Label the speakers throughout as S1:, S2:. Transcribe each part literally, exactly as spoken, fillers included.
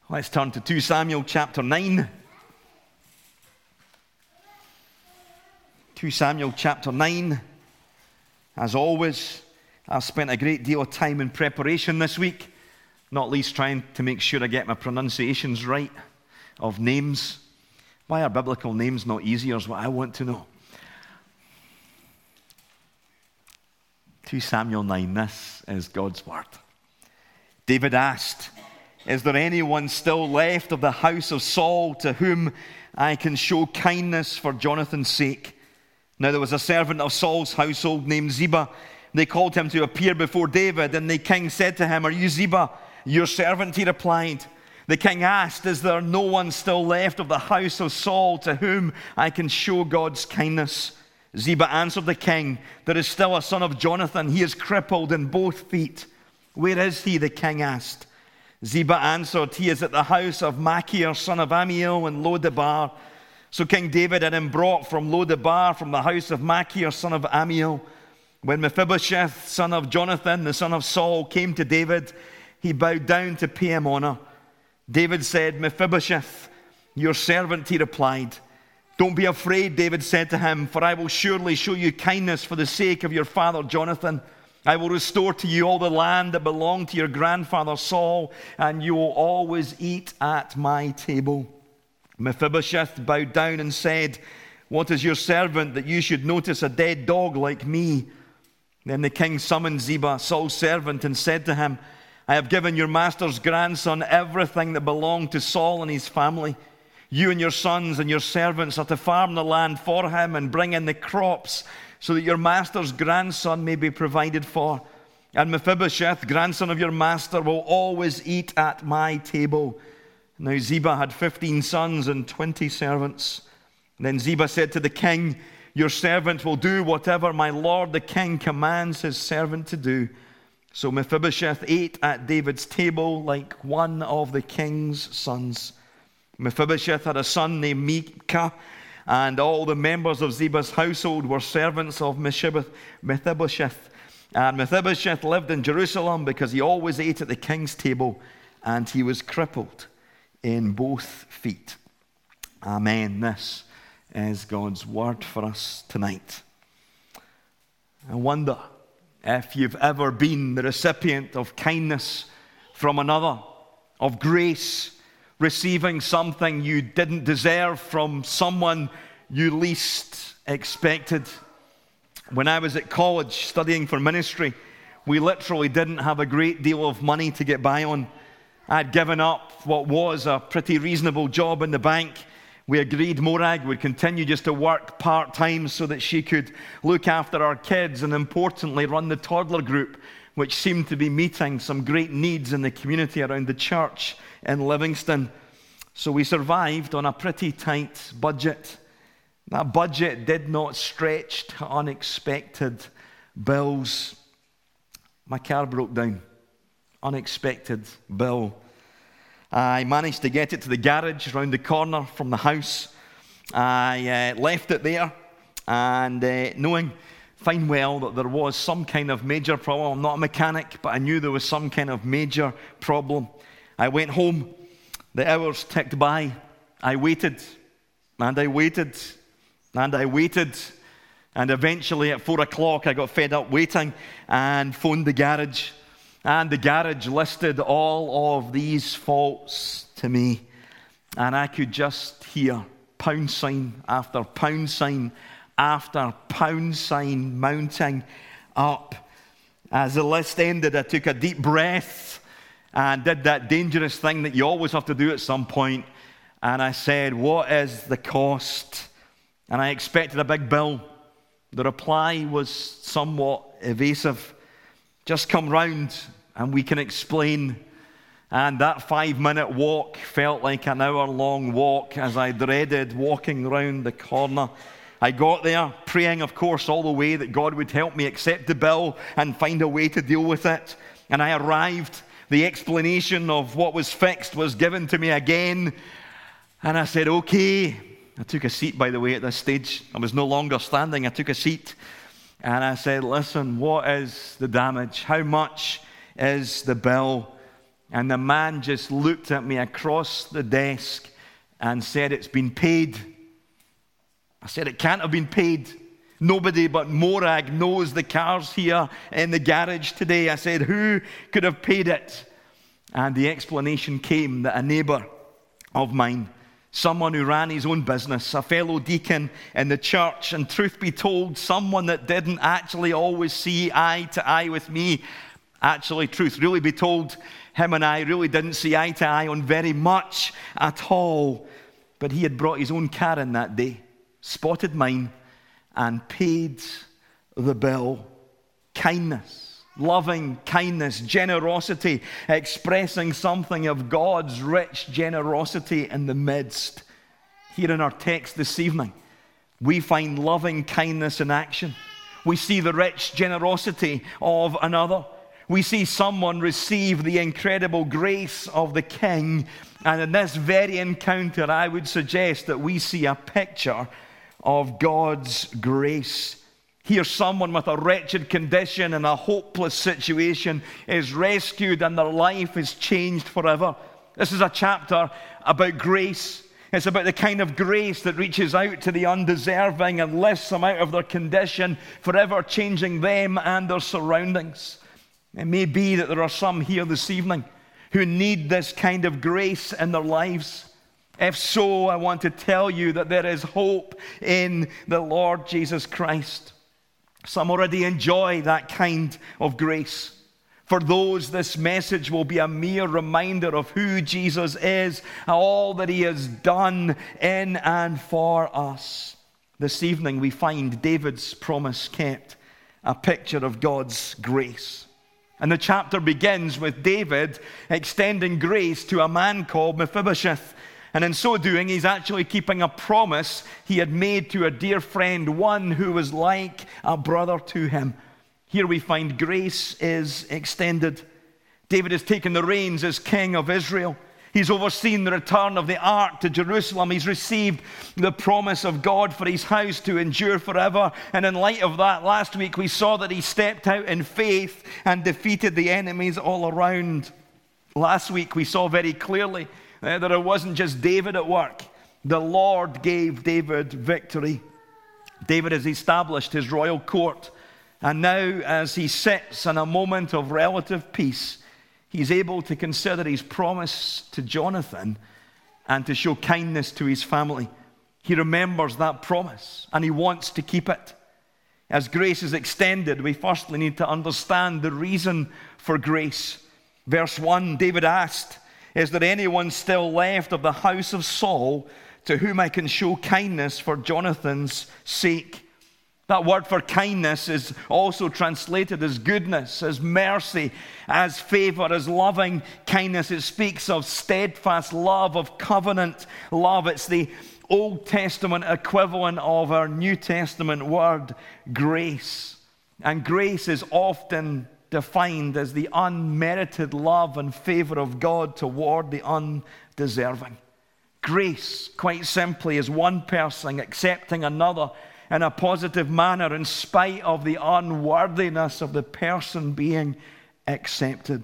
S1: Let's turn to Second Samuel chapter nine. Second Samuel chapter nine. As always, I've spent a great deal of time in preparation this week, not least trying to make sure I get my pronunciations right of names. Why are biblical names not easier is what I want to know. Second Samuel nine, this is God's word. David asked, "Is there anyone still left of the house of Saul to whom I can show kindness for Jonathan's sake?" Now there was a servant of Saul's household named Ziba. They called him to appear before David, and the king said to him, "Are you Ziba?" "Your servant," he replied. The king asked, "Is there no one still left of the house of Saul to whom I can show God's kindness?" Ziba answered the king, "There is still a son of Jonathan. He is crippled in both feet." "Where is he?" the king asked. Ziba answered, "He is at the house of Machir, son of Ammiel, in Lo-debar." So King David had him brought from Lo-debar, from the house of Machir, son of Ammiel. When Mephibosheth, son of Jonathan, the son of Saul, came to David, he bowed down to pay him honor. David said, "Mephibosheth, your servant," he replied. "Don't be afraid," David said to him, "for I will surely show you kindness for the sake of your father Jonathan. I will restore to you all the land that belonged to your grandfather Saul, and you will always eat at my table." Mephibosheth bowed down and said, "What is your servant that you should notice a dead dog like me?" Then the king summoned Ziba, Saul's servant, and said to him, "I have given your master's grandson everything that belonged to Saul and his family. You and your sons and your servants are to farm the land for him and bring in the crops, so that your master's grandson may be provided for. And Mephibosheth, grandson of your master, will always eat at my table." Now Ziba had fifteen sons and twenty servants. Then Ziba said to the king, "Your servant will do whatever my lord the king commands his servant to do." So Mephibosheth ate at David's table like one of the king's sons. Mephibosheth had a son named Micah, and all the members of Ziba's household were servants of Mephibosheth. And Mephibosheth lived in Jerusalem because he always ate at the king's table, and he was crippled in both feet. Amen. This is God's word for us tonight. I wonder if you've ever been the recipient of kindness from another, of grace, receiving something you didn't deserve from someone you least expected. When I was at college studying for ministry, we literally didn't have a great deal of money to get by on. I'd given up what was a pretty reasonable job in the bank. We agreed Morag would continue just to work part-time so that she could look after our kids and, importantly, run the toddler group, which seemed to be meeting some great needs in the community around the church in Livingston. So we survived on a pretty tight budget. That budget did not stretch to unexpected bills. My car broke down. Unexpected bill. I managed to get it to the garage around the corner from the house. I uh, left it there, and uh, knowing fine well that there was some kind of major problem. I'm not a mechanic, but I knew there was some kind of major problem. I went home. The hours ticked by. I waited, and I waited, and I waited, and eventually at four o'clock I got fed up waiting and phoned the garage. And the garage listed all of these faults to me. And I could just hear pound sign after pound sign after pound sign mounting up. As the list ended, I took a deep breath and did that dangerous thing that you always have to do at some point. And I said, "What is the cost?" And I expected a big bill. The reply was somewhat evasive. "Just come round and we can explain." And that five-minute walk felt like an hour-long walk as I dreaded walking round the corner. I got there, praying, of course, all the way that God would help me accept the bill and find a way to deal with it. And I arrived. The explanation of what was fixed was given to me again. And I said, "Okay." I took a seat, by the way, at this stage. I was no longer standing. I took a seat. And I said, "Listen, what is the damage? How much is the bill?" And the man just looked at me across the desk and said, "It's been paid." I said, "It can't have been paid. Nobody but Morag knows the car's here in the garage today." I said, "Who could have paid it?" And the explanation came that a neighbor of mine, someone who ran his own business, a fellow deacon in the church, and truth be told, someone that didn't actually always see eye to eye with me. Actually, truth really be told, him and I really didn't see eye to eye on very much at all. But he had brought his own car in that day, spotted mine, and paid the bill. Kindness, loving kindness, generosity, expressing something of God's rich generosity in the midst. Here in our text this evening, we find loving kindness in action. We see the rich generosity of another. We see someone receive the incredible grace of the King. And in this very encounter, I would suggest that we see a picture of God's grace. Here, someone with a wretched condition and a hopeless situation is rescued and their life is changed forever. This is a chapter about grace. It's about the kind of grace that reaches out to the undeserving and lifts them out of their condition, forever changing them and their surroundings. It may be that there are some here this evening who need this kind of grace in their lives. If so, I want to tell you that there is hope in the Lord Jesus Christ. Some already enjoy that kind of grace. For those, this message will be a mere reminder of who Jesus is, all that he has done in and for us. This evening we find David's promise kept, a picture of God's grace. And the chapter begins with David extending grace to a man called Mephibosheth. And in so doing, he's actually keeping a promise he had made to a dear friend, one who was like a brother to him. Here we find grace is extended. David has taken the reins as king of Israel. He's overseen the return of the ark to Jerusalem. He's received the promise of God for his house to endure forever. And in light of that, last week we saw that he stepped out in faith and defeated the enemies all around. Last week we saw very clearly uh, that it wasn't just David at work. The Lord gave David victory. David has established his royal court. And now, as he sits in a moment of relative peace, he's able to consider his promise to Jonathan and to show kindness to his family. He remembers that promise and he wants to keep it. As grace is extended, we firstly need to understand the reason for grace. Verse one, David asked, "Is there anyone still left of the house of Saul to whom I can show kindness for Jonathan's sake?" That word for kindness is also translated as goodness, as mercy, as favor, as loving kindness. It speaks of steadfast love, of covenant love. It's the Old Testament equivalent of our New Testament word, grace. And grace is often defined as the unmerited love and favor of God toward the undeserving. Grace, quite simply, is one person accepting another in a positive manner in spite of the unworthiness of the person being accepted.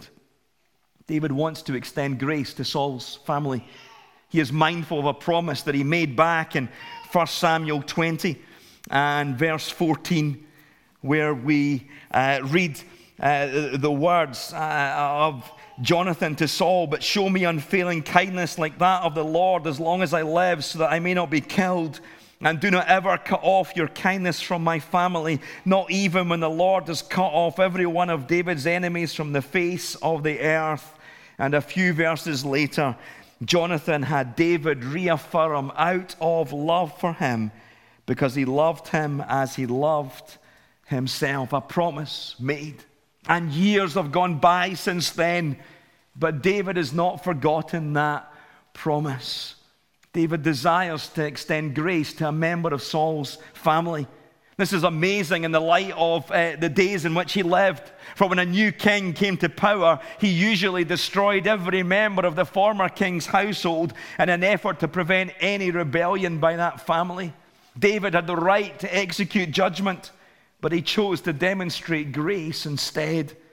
S1: David wants to extend grace to Saul's family. He is mindful of a promise that he made back in First Samuel twenty and verse fourteen, where we uh, read uh, the words uh, of Jonathan to Saul, "But show me unfailing kindness like that of the Lord as long as I live, so that I may not be killed. And do not ever cut off your kindness from my family, not even when the Lord has cut off every one of David's enemies from the face of the earth." And a few verses later, Jonathan had David reaffirm out of love for him, because he loved him as he loved himself. A promise made. And years have gone by since then, but David has not forgotten that promise. David desires to extend grace to a member of Saul's family. This is amazing in the light of uh, the days in which he lived. For when a new king came to power, he usually destroyed every member of the former king's household in an effort to prevent any rebellion by that family. David had the right to execute judgment, but he chose to demonstrate grace instead.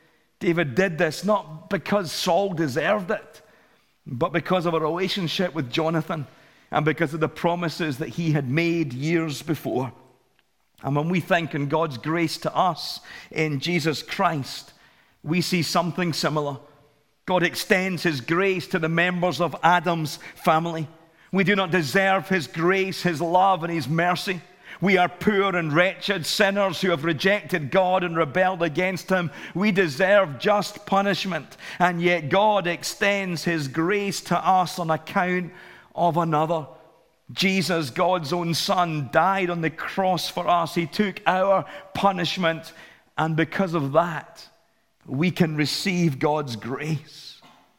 S1: David did this not because Saul deserved it, but because of a relationship with Jonathan and because of the promises that he had made years before. And when we think in God's grace to us in Jesus Christ, we see something similar. God extends his grace to the members of Adam's family. We do not deserve his grace, his love, and his mercy. We are poor and wretched sinners who have rejected God and rebelled against him. We deserve just punishment, and yet God extends his grace to us on account of another. Jesus, God's own Son, died on the cross for us. He took our punishment, and because of that, we can receive God's grace.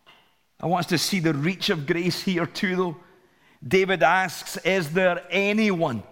S1: I want us to see the reach of grace here too, though. David asks, is there anyone,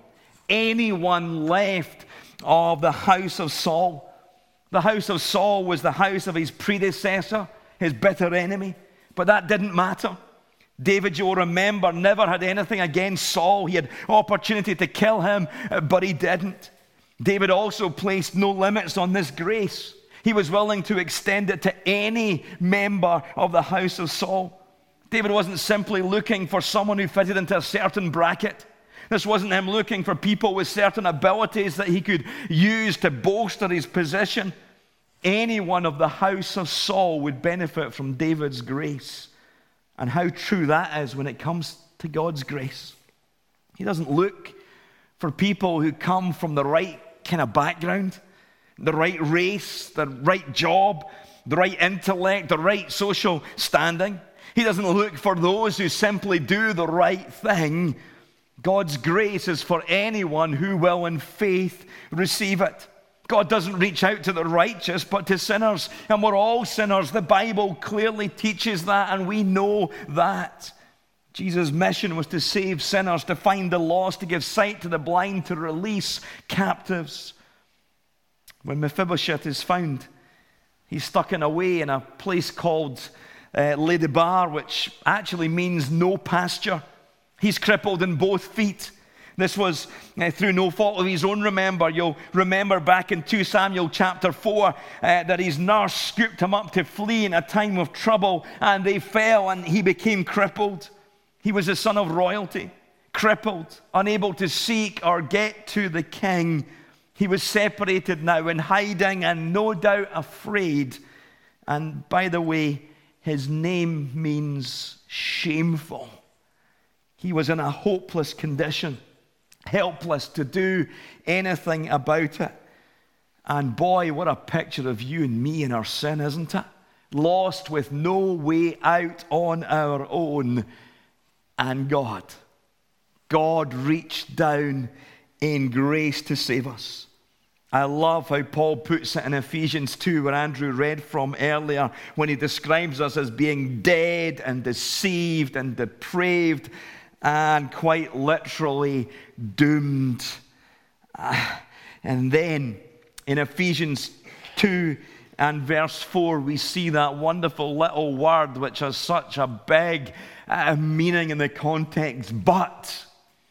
S1: anyone left of the house of Saul? The house of Saul was the house of his predecessor, his bitter enemy, but that didn't matter. David, you'll remember, never had anything against Saul. He had opportunity to kill him, but he didn't. David also placed no limits on this grace. He was willing to extend it to any member of the house of Saul. David wasn't simply looking for someone who fitted into a certain bracket. This wasn't him looking for people with certain abilities that he could use to bolster his position. Anyone of the house of Saul would benefit from David's grace. And how true that is when it comes to God's grace. He doesn't look for people who come from the right kind of background, the right race, the right job, the right intellect, the right social standing. He doesn't look for those who simply do the right thing. God's grace is for anyone who will in faith receive it. God doesn't reach out to the righteous, but to sinners. And we're all sinners. The Bible clearly teaches that, and we know that. Jesus' mission was to save sinners, to find the lost, to give sight to the blind, to release captives. When Mephibosheth is found, he's stuck in away in a place called uh, Lodebar, which actually means no pasture. He's crippled in both feet. This was uh, through no fault of his own, remember. You'll remember back in Second Samuel chapter four uh, that his nurse scooped him up to flee in a time of trouble, and they fell and he became crippled. He was a son of royalty, crippled, unable to seek or get to the king. He was separated now in hiding and no doubt afraid. And by the way, his name means shameful. He was in a hopeless condition, helpless to do anything about it. And boy, what a picture of you and me in our sin, isn't it? Lost with no way out on our own. And God, God reached down in grace to save us. I love how Paul puts it in Ephesians two, where Andrew read from earlier, when he describes us as being dead and deceived and depraved and quite literally doomed. Uh, and then in Ephesians two and verse four, we see that wonderful little word which has such a big uh, meaning in the context. But,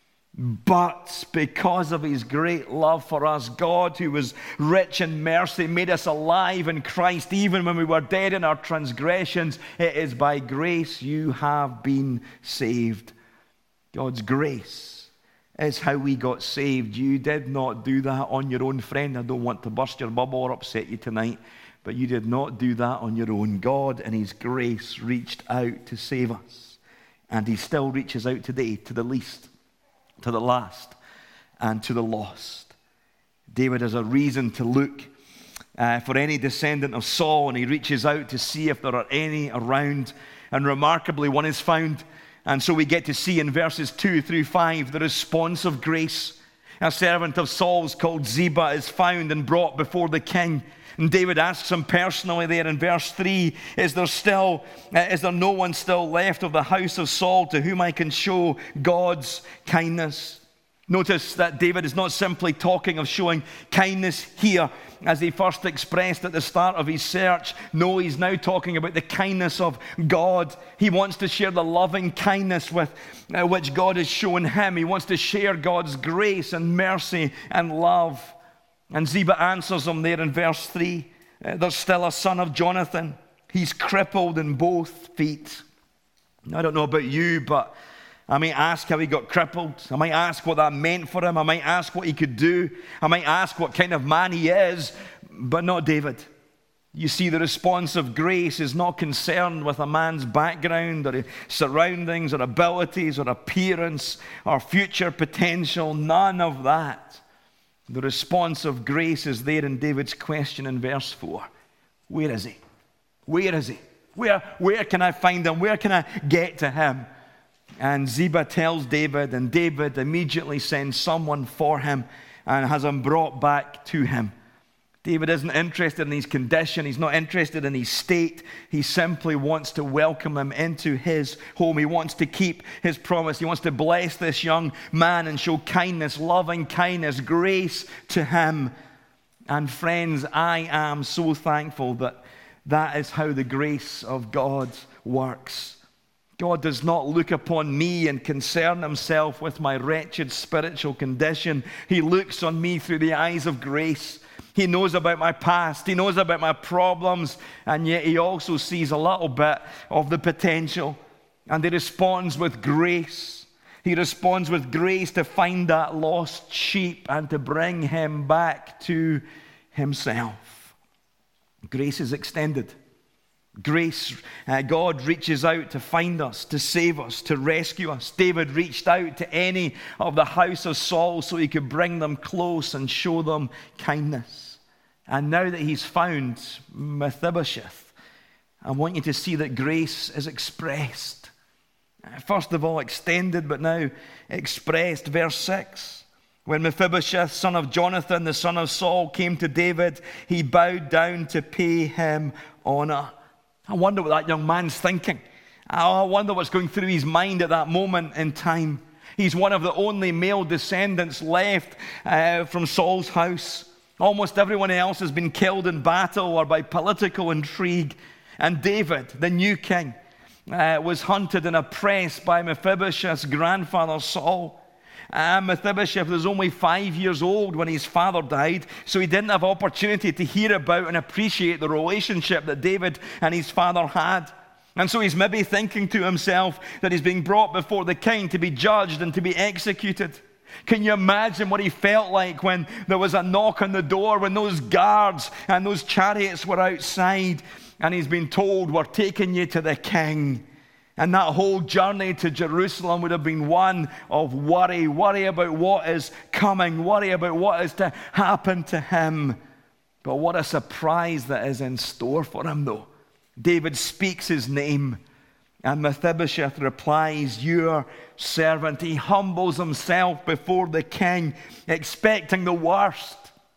S1: but because of his great love for us, God, who was rich in mercy, made us alive in Christ even when we were dead in our transgressions. It is by grace you have been saved. God's grace is how we got saved. You did not do that on your own, friend. I don't want to burst your bubble or upset you tonight, but you did not do that on your own. God in his grace reached out to save us, and he still reaches out today to the least, to the last, and to the lost. David has a reason to look uh, for any descendant of Saul, and he reaches out to see if there are any around, and remarkably one is found. And so we get to see in verses two through five the response of grace. A servant of Saul's called Ziba is found and brought before the king. And David asks him personally there in verse three, is there still, uh, is there no one still left of the house of Saul to whom I can show God's kindness? Notice that David is not simply talking of showing kindness here as he first expressed at the start of his search. No, he's now talking about the kindness of God. He wants to share the loving kindness with uh, which God has shown him. He wants to share God's grace and mercy and love. And Ziba answers him there in verse three. Uh, there's still a son of Jonathan. He's crippled in both feet. I don't know about you, but I might ask how he got crippled. I might ask what that meant for him. I might ask what he could do. I might ask what kind of man he is, but not David. You see, the response of grace is not concerned with a man's background or his surroundings or abilities or appearance or future potential. None of that. The response of grace is there in David's question in verse four. Where is he? Where is he? Where, where can I find him? Where can I get to him? And Ziba tells David, and David immediately sends someone for him and has him brought back to him. David isn't interested in his condition. He's not interested in his state. He simply wants to welcome him into his home. He wants to keep his promise. He wants to bless this young man and show kindness, loving kindness, grace to him. And friends, I am so thankful that that is how the grace of God works. God does not look upon me and concern himself with my wretched spiritual condition. He looks on me through the eyes of grace. He knows about my past. He knows about my problems. And yet he also sees a little bit of the potential. And he responds with grace. He responds with grace to find that lost sheep and to bring him back to himself. Grace is extended. Grace, uh, God reaches out to find us, to save us, to rescue us. David reached out to any of the house of Saul so he could bring them close and show them kindness. And now that he's found Mephibosheth, I want you to see that grace is expressed. First of all, extended, but now expressed. Verse six. When Mephibosheth, son of Jonathan, the son of Saul, came to David, he bowed down to pay him honor. I wonder what that young man's thinking. I wonder what's going through his mind at that moment in time. He's one of the only male descendants left uh, from Saul's house. Almost everyone else has been killed in battle or by political intrigue. And David, the new king, uh, was hunted and oppressed by Mephibosheth's grandfather Saul. Uh, Mephibosheth was only five years old when his father died, so he didn't have opportunity to hear about and appreciate the relationship that David and his father had. And so he's maybe thinking to himself that he's being brought before the king to be judged and to be executed. Can you imagine what he felt like when there was a knock on the door, when those guards and those chariots were outside, and he's been told, "We're taking you to the king." And that whole journey to Jerusalem would have been one of worry. Worry about what is coming. Worry about what is to happen to him. But what a surprise that is in store for him, though. David speaks his name, and Mephibosheth replies, "Your servant." He humbles himself before the king, expecting the worst.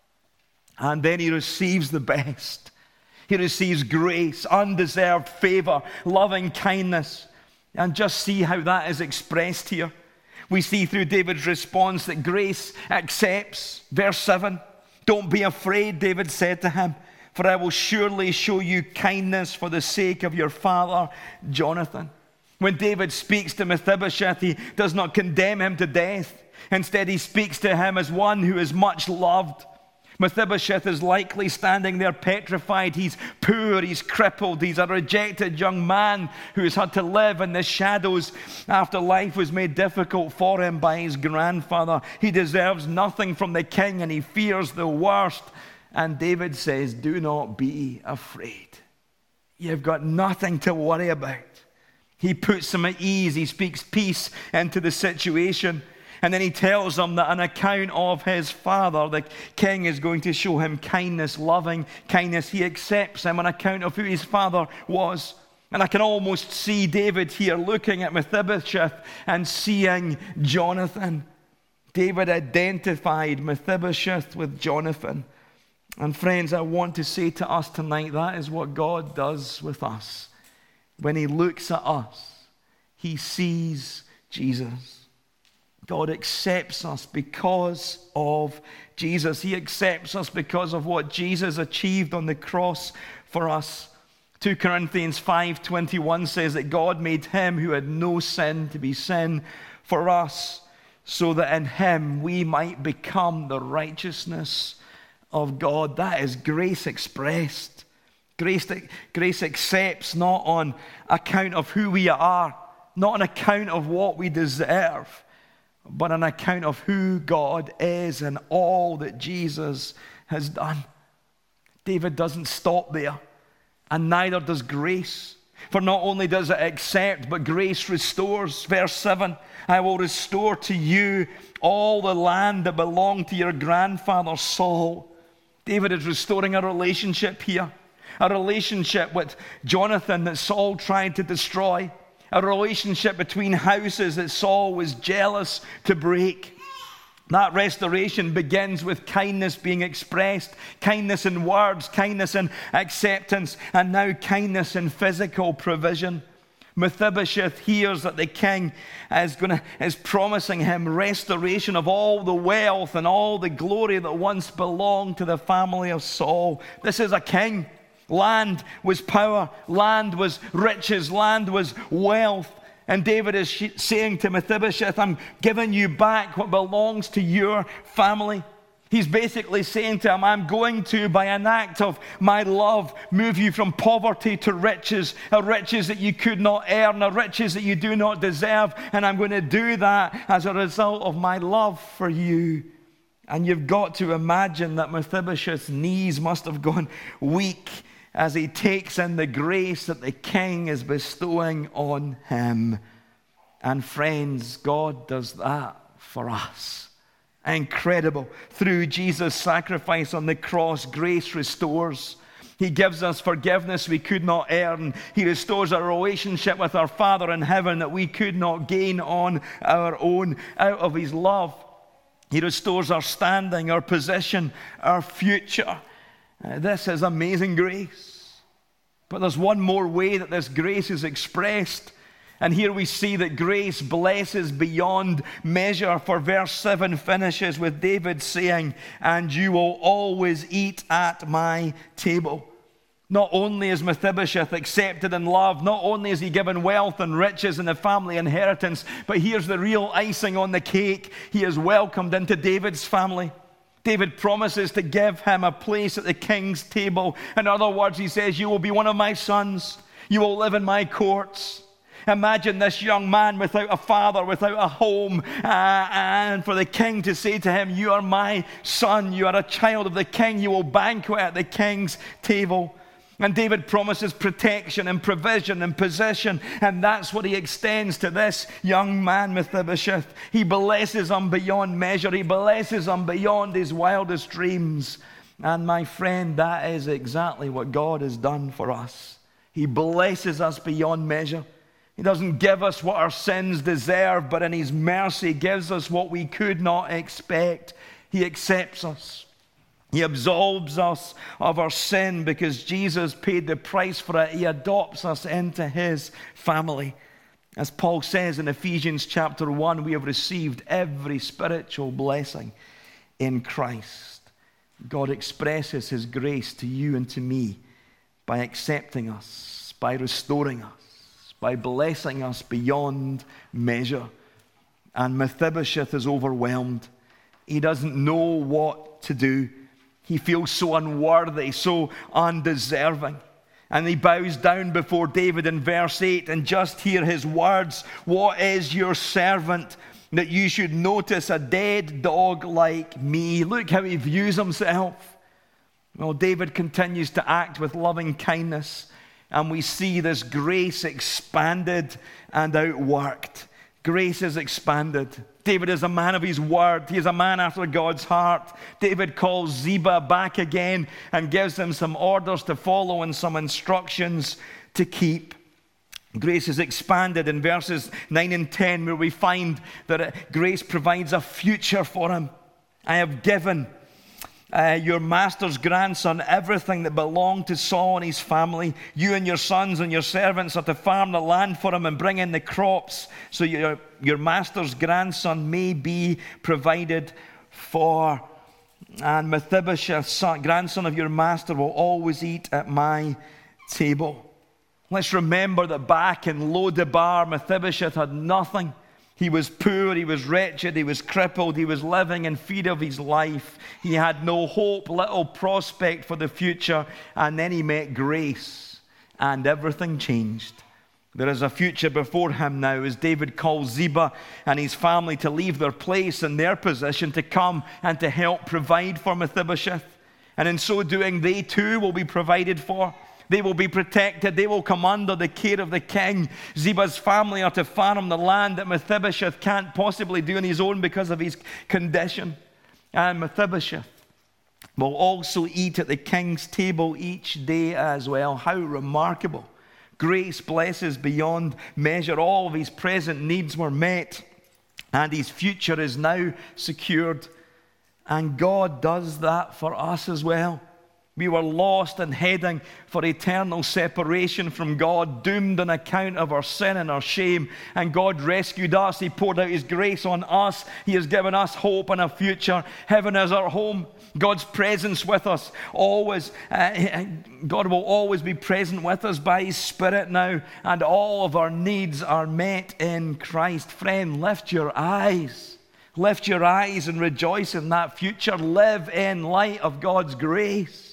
S1: And then he receives the best. He receives grace, undeserved favor, loving kindness. And just see how that is expressed here. We see through David's response that grace accepts. Verse seven, "Don't be afraid," David said to him, "for I will surely show you kindness for the sake of your father Jonathan." When David speaks to Mephibosheth, he does not condemn him to death. Instead, he speaks to him as one who is much loved. Mephibosheth is likely standing there petrified. He's poor, he's crippled, he's a rejected young man who has had to live in the shadows after life was made difficult for him by his grandfather. He deserves nothing from the king and he fears the worst. And David says, "Do not be afraid. You've got nothing to worry about." He puts him at ease. He speaks peace into the situation. And then he tells him that on account of his father, the king is going to show him kindness, loving kindness. He accepts him on account of who his father was. And I can almost see David here looking at Mephibosheth and seeing Jonathan. David identified Mephibosheth with Jonathan. And friends, I want to say to us tonight, that is what God does with us. When he looks at us, he sees Jesus. God accepts us because of Jesus. He accepts us because of what Jesus achieved on the cross for us. Second Corinthians five twenty-one says that God made him who had no sin to be sin for us, so that in him we might become the righteousness of God. That is grace expressed. Grace, grace accepts not on account of who we are, not on account of what we deserve, but on account of who God is and all that Jesus has done. David doesn't stop there, and neither does grace. For not only does it accept, but grace restores. Verse seven, I will restore to you all the land that belonged to your grandfather Saul. David is restoring a relationship here. A relationship with Jonathan that Saul tried to destroy. A relationship between houses that Saul was jealous to break. That restoration begins with kindness being expressed, kindness in words, kindness in acceptance, and now kindness in physical provision. Mephibosheth hears that the king is, gonna, is promising him restoration of all the wealth and all the glory that once belonged to the family of Saul. This is a king. Land was power, land was riches, land was wealth. And David is saying to Mephibosheth, I'm giving you back what belongs to your family. He's basically saying to him, I'm going to, by an act of my love, move you from poverty to riches, a riches that you could not earn, a riches that you do not deserve. And I'm going to do that as a result of my love for you. And you've got to imagine that Mephibosheth's knees must have gone weak as he takes in the grace that the king is bestowing on him. And friends, God does that for us. Incredible. Through Jesus' sacrifice on the cross, grace restores. He gives us forgiveness we could not earn. He restores our relationship with our Father in heaven that we could not gain on our own out of his love. He restores our standing, our position, our future. Uh, this is amazing grace. But there's one more way that this grace is expressed. And here we see that grace blesses beyond measure. For verse seven finishes with David saying, and you will always eat at my table. Not only is Mephibosheth accepted and loved, not only is he given wealth and riches and the family inheritance, but here's the real icing on the cake. He is welcomed into David's family. David promises to give him a place at the king's table. In other words, he says, you will be one of my sons. You will live in my courts. Imagine this young man without a father, without a home, uh, and for the king to say to him, you are my son. You are a child of the king. You will banquet at the king's table. And David promises protection and provision and possession. And that's what he extends to this young man, Mephibosheth. He blesses him beyond measure. He blesses him beyond his wildest dreams. And my friend, that is exactly what God has done for us. He blesses us beyond measure. He doesn't give us what our sins deserve, but in his mercy gives us what we could not expect. He accepts us. He absolves us of our sin because Jesus paid the price for it. He adopts us into his family. As Paul says in Ephesians chapter one, we have received every spiritual blessing in Christ. God expresses his grace to you and to me by accepting us, by restoring us, by blessing us beyond measure. And Mephibosheth is overwhelmed. He doesn't know what to do. He feels so unworthy, so undeserving. And he bows down before David in verse eight and just hear his words. What is your servant that you should notice a dead dog like me? Look how he views himself. Well, David continues to act with loving kindness. And we see this grace expanded and outworked. Grace is expanded. David is a man of his word. He is a man after God's heart. David calls Ziba back again and gives him some orders to follow and some instructions to keep. Grace is expanded in verses nine and ten, where we find that grace provides a future for him. I have given Uh, your master's grandson everything that belonged to Saul and his family. You and your sons and your servants are to farm the land for him and bring in the crops, so your, your master's grandson may be provided for. And Mephibosheth, son, grandson of your master, will always eat at my table. Let's remember that back in Lodebar, Mephibosheth had nothing. He was poor, he was wretched, he was crippled, he was living in fear of his life. He had no hope, little prospect for the future. And then he met grace, and everything changed. There is a future before him now as David calls Ziba and his family to leave their place and their position to come and to help provide for Mephibosheth. And in so doing, they too will be provided for. They will be protected. They will come under the care of the king. Ziba's family are to farm the land that Mephibosheth can't possibly do on his own because of his condition. And Mephibosheth will also eat at the king's table each day as well. How remarkable. Grace blesses beyond measure. All of his present needs were met, and his future is now secured. And God does that for us as well. We were lost and heading for eternal separation from God, doomed on account of our sin and our shame. And God rescued us. He poured out his grace on us. He has given us hope and a future. Heaven is our home. God's presence with us always. Uh, God will always be present with us by his Spirit now. And all of our needs are met in Christ. Friend, lift your eyes. Lift your eyes and rejoice in that future. Live in light of God's grace.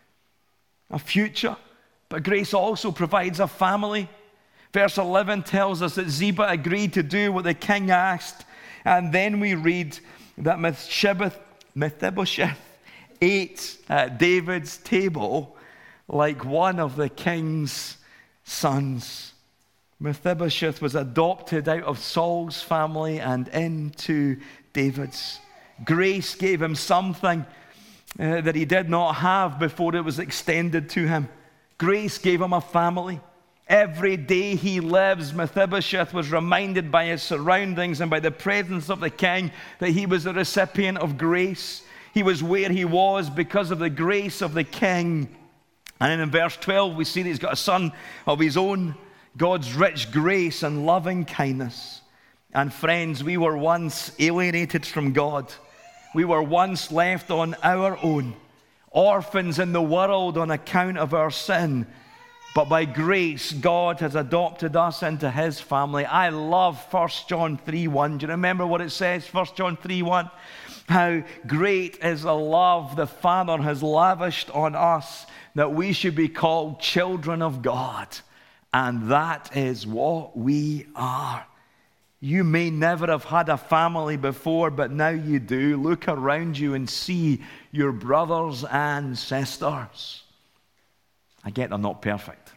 S1: A future, but grace also provides a family. Verse eleven tells us that Ziba agreed to do what the king asked, and then we read that Mephibosheth ate at David's table like one of the king's sons. Mephibosheth was adopted out of Saul's family and into David's. Grace gave him something Uh, that he did not have before it was extended to him. Grace gave him a family. Every day he lives, Mephibosheth was reminded by his surroundings and by the presence of the king that he was a recipient of grace. He was where he was because of the grace of the king. And then in verse twelve we see that he's got a son of his own, God's rich grace and loving kindness. And friends, we were once alienated from God. We were once left on our own, orphans in the world on account of our sin. But by grace, God has adopted us into his family. I love First John three one. Do you remember what it says, First John three one? How great is the love the Father has lavished on us, that we should be called children of God. And that is what we are. You may never have had a family before, but now you do. Look around you and see your brothers and sisters. I get they're not perfect,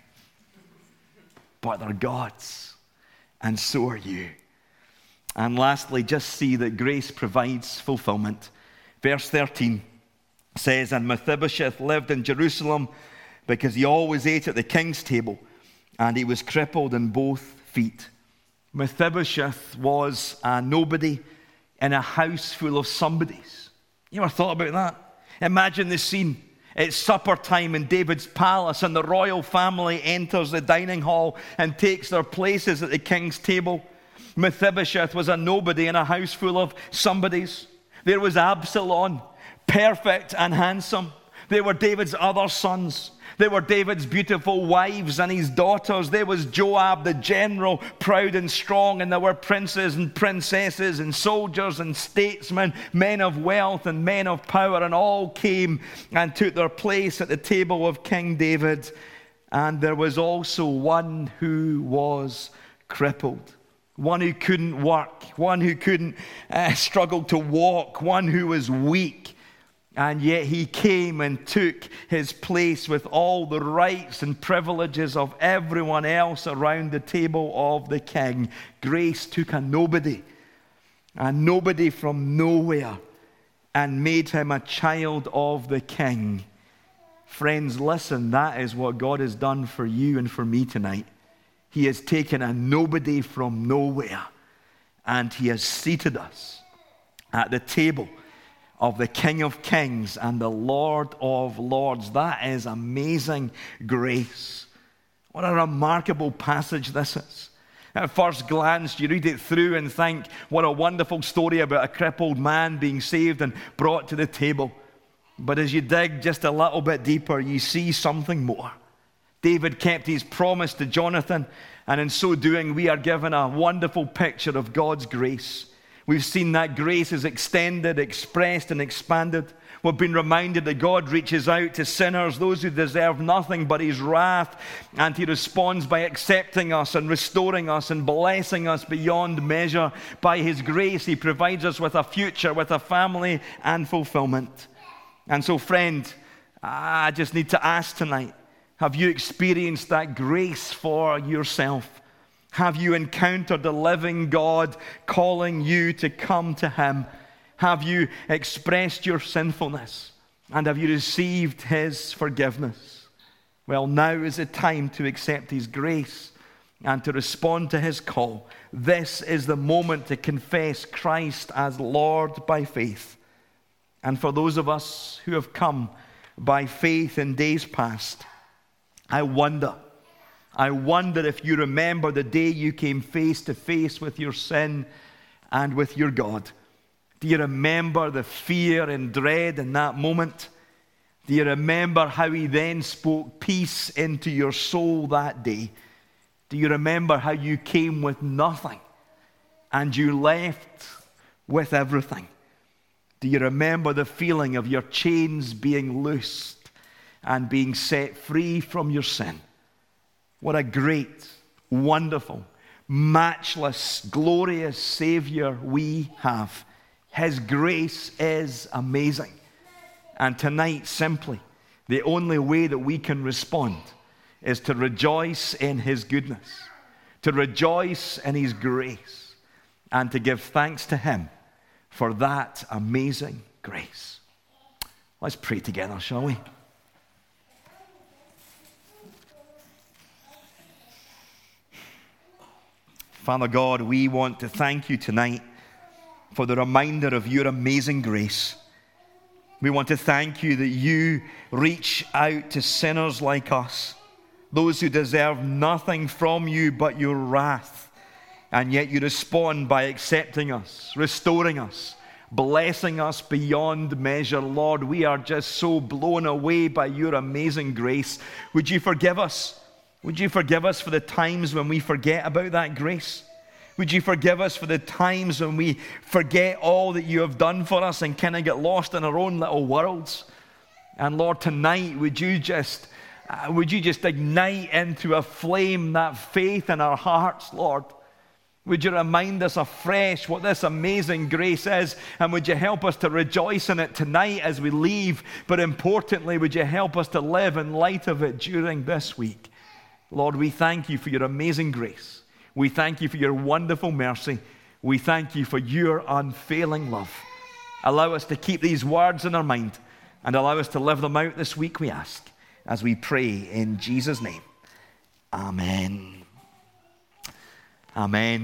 S1: but they're God's, and so are you. And lastly, just see that grace provides fulfillment. Verse thirteen says, and Mephibosheth lived in Jerusalem because he always ate at the king's table, and he was crippled in both feet. Mephibosheth was a nobody in a house full of somebodies. You ever thought about that? Imagine the scene. It's supper time in David's palace, and the royal family enters the dining hall and takes their places at the king's table. Mephibosheth was a nobody in a house full of somebodies. There was Absalom, perfect and handsome. There were David's other sons. There were David's beautiful wives and his daughters. There was Joab, the general, proud and strong. And there were princes and princesses and soldiers and statesmen, men of wealth and men of power. And all came and took their place at the table of King David. And there was also one who was crippled. One who couldn't work. One who couldn't uh, struggle to walk. One who was weak. And yet he came and took his place with all the rights and privileges of everyone else around the table of the king. Grace took a nobody, a nobody from nowhere, and made him a child of the king. Friends, listen, that is what God has done for you and for me tonight. He has taken a nobody from nowhere, and he has seated us at the table of the King of Kings and the Lord of Lords. That is amazing grace. What a remarkable passage this is. At first glance, you read it through and think, what a wonderful story about a crippled man being saved and brought to the table. But as you dig just a little bit deeper, you see something more. David kept his promise to Jonathan And in so doing, we are given a wonderful picture of God's grace. We've seen that grace is extended, expressed, and expanded. We've been reminded that God reaches out to sinners, those who deserve nothing but his wrath, and he responds by accepting us and restoring us and blessing us beyond measure. By his grace, he provides us with a future, with a family and fulfillment. And so, friend, I just need to ask tonight, have you experienced that grace for yourself? Have you encountered the living God calling you to come to him? Have you expressed your sinfulness? And have you received his forgiveness? Well, now is the time to accept his grace and to respond to his call. This is the moment to confess Christ as Lord by faith. And for those of us who have come by faith in days past, I wonder, I wonder if you remember the day you came face to face with your sin and with your God. Do you remember the fear and dread in that moment? Do you remember how he then spoke peace into your soul that day? Do you remember how you came with nothing and you left with everything? Do you remember the feeling of your chains being loosed and being set free from your sin? What a great, wonderful, matchless, glorious Savior we have. His grace is amazing. And tonight, simply, the only way that we can respond is to rejoice in his goodness, to rejoice in his grace, and to give thanks to him for that amazing grace. Let's pray together, shall we? Father God, we want to thank you tonight for the reminder of your amazing grace. We want to thank you that you reach out to sinners like us, those who deserve nothing from you but your wrath, and yet you respond by accepting us, restoring us, blessing us beyond measure. Lord, we are just so blown away by your amazing grace. Would you forgive us? Would you forgive us for the times when we forget about that grace? Would you forgive us for the times when we forget all that you have done for us and kind of get lost in our own little worlds? And Lord, tonight, would you just, uh, would you just ignite into a flame that faith in our hearts, Lord? Would you remind us afresh what this amazing grace is? And would you help us to rejoice in it tonight as we leave? But importantly, would you help us to live in light of it during this week? Lord, we thank you for your amazing grace. We thank you for your wonderful mercy. We thank you for your unfailing love. Allow us to keep these words in our mind and allow us to live them out this week, we ask, as we pray in Jesus' name. Amen. Amen.